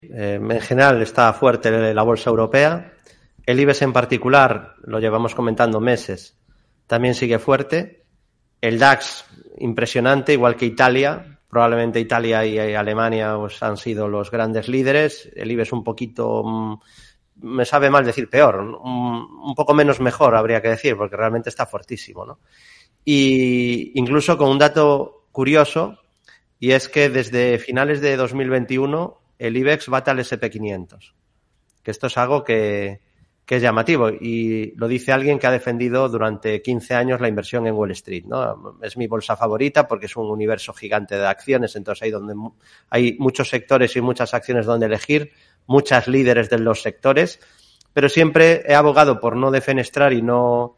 En general está fuerte la bolsa europea. El IBEX en particular, lo llevamos comentando meses, también sigue fuerte. El DAX, impresionante, igual que Italia. Probablemente Italia y Alemania pues, han sido los grandes líderes. El IBEX un poquito, me sabe mal decir peor, un poco menos mejor habría que decir, porque realmente está fuertísimo, ¿no? Y incluso con un dato curioso, y es que desde finales de 2021 el IBEX bate al S&P 500, que esto es algo que es llamativo, y lo dice alguien que ha defendido durante 15 años la inversión en Wall Street, ¿no? Es mi bolsa favorita porque es un universo gigante de acciones, entonces ahí donde hay muchos sectores y muchas acciones donde elegir, muchas líderes de los sectores, pero siempre he abogado por no defenestrar y no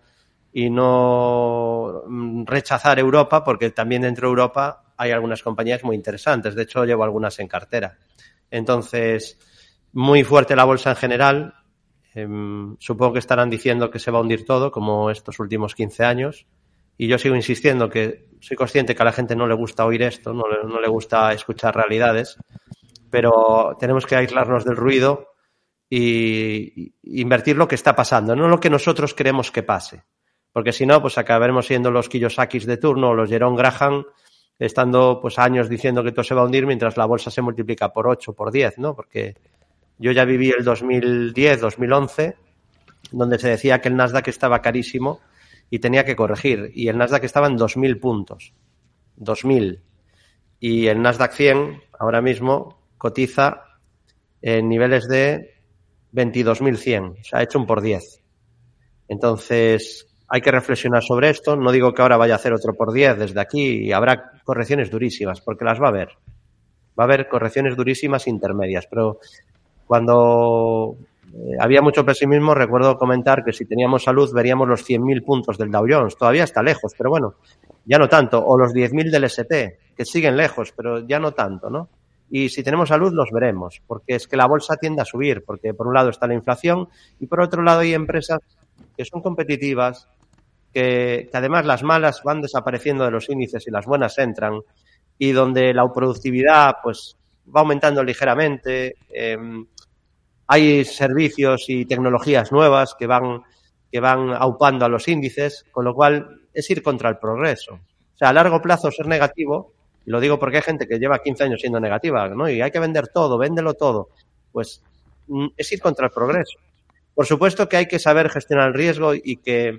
rechazar Europa, porque también dentro de Europa hay algunas compañías muy interesantes. De hecho, llevo algunas en cartera. Entonces, muy fuerte la bolsa en general. Supongo que estarán diciendo que se va a hundir todo, como estos últimos 15 años. Y yo sigo insistiendo que soy consciente que a la gente no le gusta oír esto, no le gusta escuchar realidades, pero tenemos que aislarnos del ruido y invertir lo que está pasando, no lo que nosotros queremos que pase. Porque si no, pues acabaremos siendo los Kiyosakis de turno o los Jerome Graham, estando pues años diciendo que todo se va a hundir mientras la bolsa se multiplica por 8, por 10, ¿no? Porque yo ya viví el 2010, 2011, donde se decía que el Nasdaq estaba carísimo y tenía que corregir. Y el Nasdaq estaba en 2.000 puntos. 2.000. Y el Nasdaq 100 ahora mismo cotiza en niveles de 22.100. O sea, ha hecho un por 10. Entonces, hay que reflexionar sobre esto. No digo que ahora vaya a hacer otro por 10 desde aquí, y habrá correcciones durísimas, porque las va a haber. Va a haber correcciones durísimas intermedias, pero cuando había mucho pesimismo, recuerdo comentar que si teníamos salud veríamos los 100.000 puntos del Dow Jones. Todavía está lejos, pero bueno, ya no tanto. O los 10.000 del S&P, que siguen lejos, pero ya no tanto, ¿no? Y si tenemos salud los veremos, porque es que la bolsa tiende a subir, porque por un lado está la inflación y por otro lado hay empresas que son competitivas, que además las malas van desapareciendo de los índices y las buenas entran, y donde la productividad pues va aumentando ligeramente. Hay servicios y tecnologías nuevas que van aupando a los índices, con lo cual es ir contra el progreso. O sea, a largo plazo ser negativo, y lo digo porque hay gente que lleva 15 años siendo negativa, ¿no? Y hay que vender todo, véndelo todo. Pues es ir contra el progreso. Por supuesto que hay que saber gestionar el riesgo y que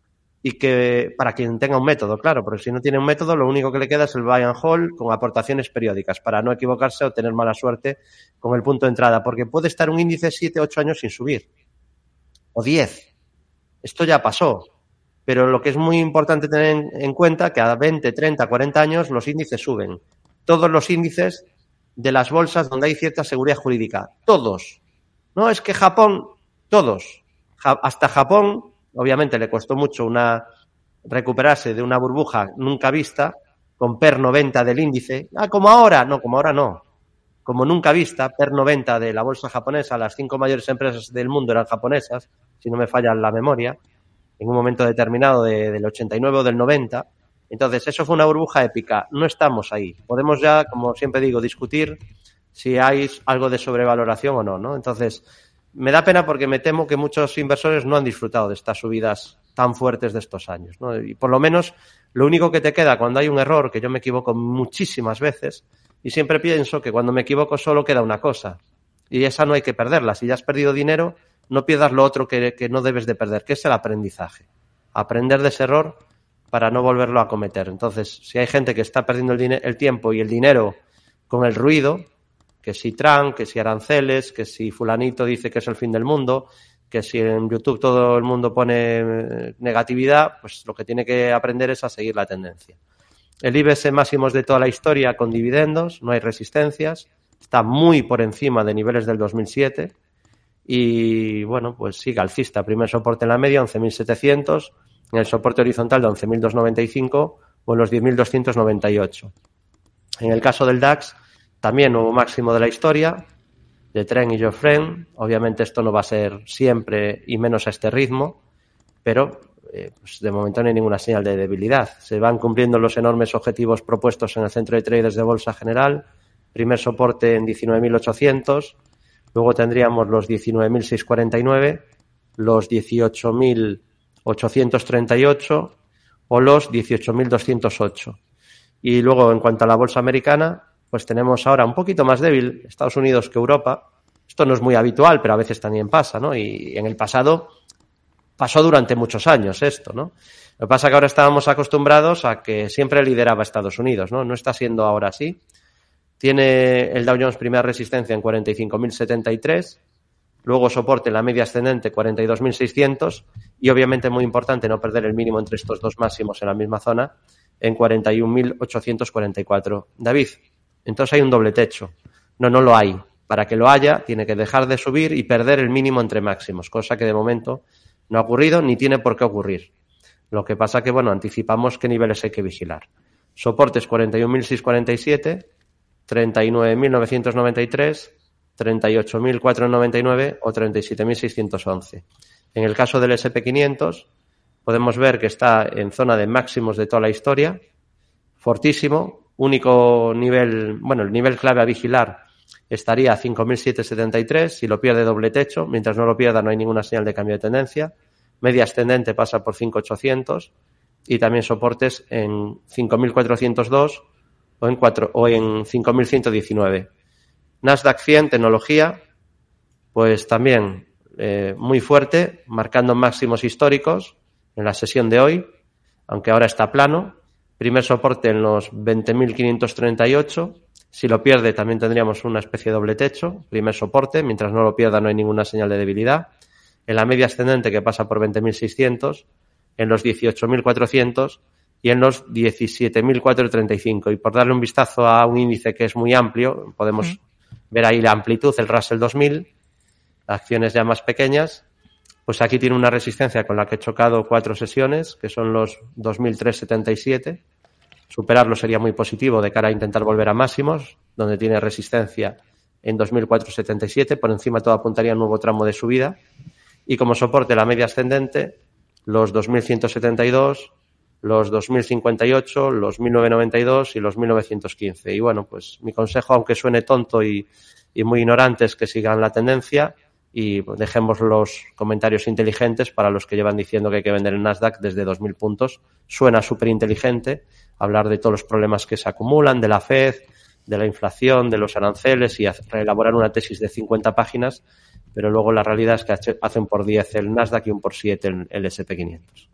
para quien tenga un método, claro, porque si no tiene un método, lo único que le queda es el buy and hold con aportaciones periódicas para no equivocarse o tener mala suerte con el punto de entrada, porque puede estar un índice 7, 8 años sin subir, o 10. Esto ya pasó, pero lo que es muy importante tener en cuenta que a 20, 30, 40 años los índices suben. Todos los índices de las bolsas donde hay cierta seguridad jurídica, todos. No, es que Japón, todos. Hasta Japón, obviamente le costó mucho recuperarse de una burbuja nunca vista, con PER 90 del índice. Como ahora. No, como ahora no. Como nunca vista, PER 90 de la bolsa japonesa, las 5 mayores empresas del mundo eran japonesas, si no me falla la memoria, en un momento determinado del 89 o del 90. Entonces, eso fue una burbuja épica. No estamos ahí. Podemos ya, como siempre digo, discutir si hay algo de sobrevaloración o no, ¿no? Entonces, me da pena porque me temo que muchos inversores no han disfrutado de estas subidas tan fuertes de estos años, ¿no? Y por lo menos lo único que te queda cuando hay un error, que yo me equivoco muchísimas veces, y siempre pienso que cuando me equivoco solo queda una cosa, y esa no hay que perderla. Si ya has perdido dinero, no pierdas lo otro que no debes de perder, que es el aprendizaje. Aprender de ese error para no volverlo a cometer. Entonces, si hay gente que está perdiendo el tiempo y el dinero con el ruido, que si Trump, que si aranceles, que si fulanito dice que es el fin del mundo, que si en YouTube todo el mundo pone negatividad, pues lo que tiene que aprender es a seguir la tendencia. El IBEX en máximos de toda la historia con dividendos, no hay resistencias, está muy por encima de niveles del 2007 y, bueno, pues sigue alcista. Primer soporte en la media, 11.700, en el soporte horizontal de 11.295 o en los 10.298. En el caso del DAX, también nuevo máximo de la historia, de Trend y Joffren. Obviamente esto no va a ser siempre y menos a este ritmo, pero pues de momento no hay ninguna señal de debilidad. Se van cumpliendo los enormes objetivos propuestos en el Centro de Traders de Bolsa General. Primer soporte en 19.800, Luego tendríamos los 19.649, los 18.838 o los 18.208. Y luego, en cuanto a la bolsa americana, pues tenemos ahora un poquito más débil Estados Unidos que Europa. Esto no es muy habitual, pero a veces también pasa, ¿no? Y en el pasado pasó durante muchos años esto, ¿no? Lo que pasa es que ahora estábamos acostumbrados a que siempre lideraba Estados Unidos, ¿no? No está siendo ahora así. Tiene el Dow Jones primera resistencia en 45.073, luego soporte en la media ascendente 42.600 y obviamente muy importante no perder el mínimo entre estos dos máximos en la misma zona en 41.844. David, entonces hay un doble techo. No lo hay. Para que lo haya, tiene que dejar de subir y perder el mínimo entre máximos, cosa que de momento no ha ocurrido ni tiene por qué ocurrir. Lo que pasa que, bueno, anticipamos qué niveles hay que vigilar. Soportes 41.647, 39.993, 38.499 o 37.611. En el caso del S&P500, podemos ver que está en zona de máximos de toda la historia, fortísimo, único nivel, bueno, el nivel clave a vigilar estaría a 5.773, si lo pierde doble techo, mientras no lo pierda no hay ninguna señal de cambio de tendencia, media ascendente pasa por 5.800 y también soportes en 5.402 o en 5.119. Nasdaq 100, tecnología, pues también muy fuerte, marcando máximos históricos en la sesión de hoy, aunque ahora está plano. Primer soporte en los 20.538. Si lo pierde también tendríamos una especie de doble techo. Primer soporte, mientras no lo pierda no hay ninguna señal de debilidad. En la media ascendente que pasa por 20.600, en los 18.400 y en los 17.435. Y por darle un vistazo a un índice que es muy amplio, podemos ver ahí la amplitud, el Russell 2000, acciones ya más pequeñas, pues aquí tiene una resistencia con la que he chocado 4 sesiones, que son los 2.377. Superarlo sería muy positivo de cara a intentar volver a máximos, donde tiene resistencia en 2.477. Por encima todo apuntaría a un nuevo tramo de subida. Y como soporte la media ascendente, los 2.172, los 2.058, los 1.992 y los 1.915. Y bueno, pues mi consejo, aunque suene tonto y muy ignorante, es que sigan la tendencia y dejemos los comentarios inteligentes para los que llevan diciendo que hay que vender el Nasdaq desde 2.000 puntos. Suena súper inteligente hablar de todos los problemas que se acumulan, de la FED, de la inflación, de los aranceles y reelaborar una tesis de 50 páginas, pero luego la realidad es que hacen por 10 el Nasdaq y un por 7 el S&P 500.